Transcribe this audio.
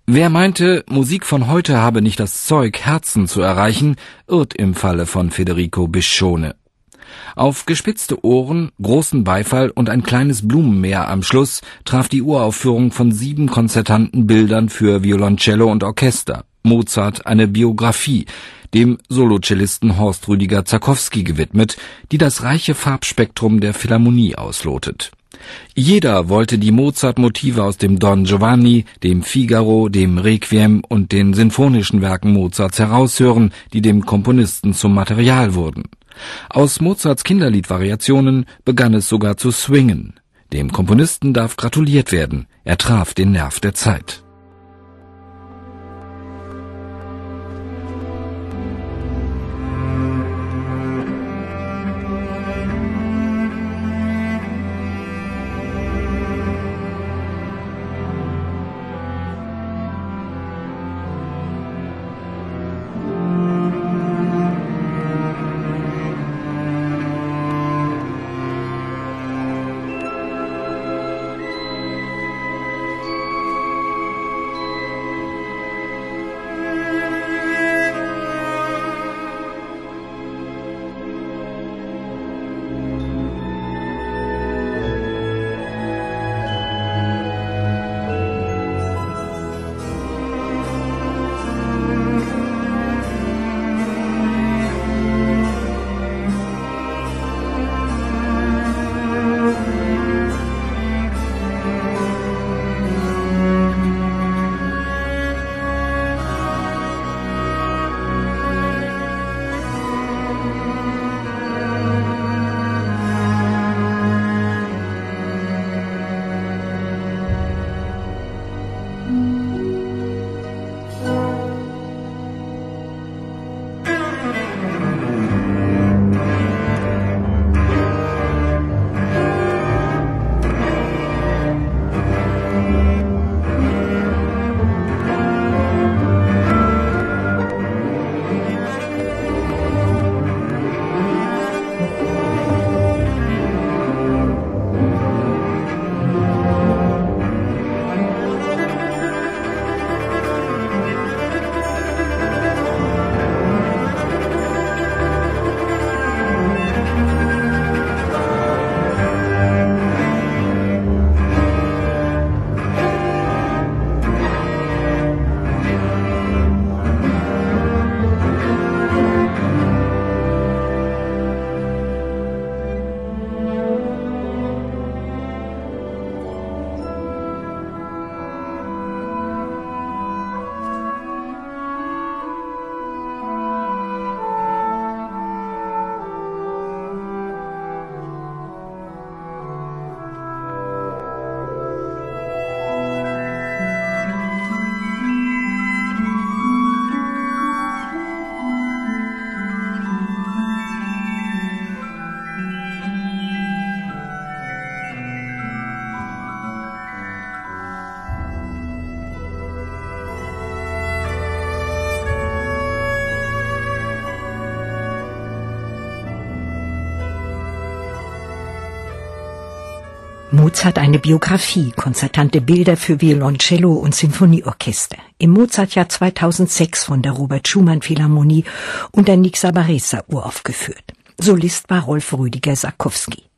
Wer meinte, Musik von heute habe nicht das Zeug, Herzen zu erreichen, irrt im Falle von Federico Biscione. Auf gespitzte Ohren, großen Beifall und ein kleines Blumenmeer am Schluss traf die Uraufführung von 7 konzertanten Bildern für Violoncello und Orchester, Mozart eine Biografie, dem Solocellisten Horst Rüdiger Zakowski gewidmet, die das reiche Farbspektrum der Philharmonie auslotet. Jeder wollte die Mozart-Motive aus dem Don Giovanni, dem Figaro, dem Requiem und den sinfonischen Werken Mozarts heraushören, die dem Komponisten zum Material wurden. Aus Mozarts Kinderliedvariationen begann es sogar zu swingen. Dem Komponisten darf gratuliert werden, er traf den Nerv der Zeit. Mozart eine Biografie, konzertante Bilder für Violoncello und Sinfonieorchester. Im Mozartjahr 2006 von der Robert Schumann Philharmonie und der Nixa Baresa uraufgeführt. Solist war Rolf Rüdiger Zakowski.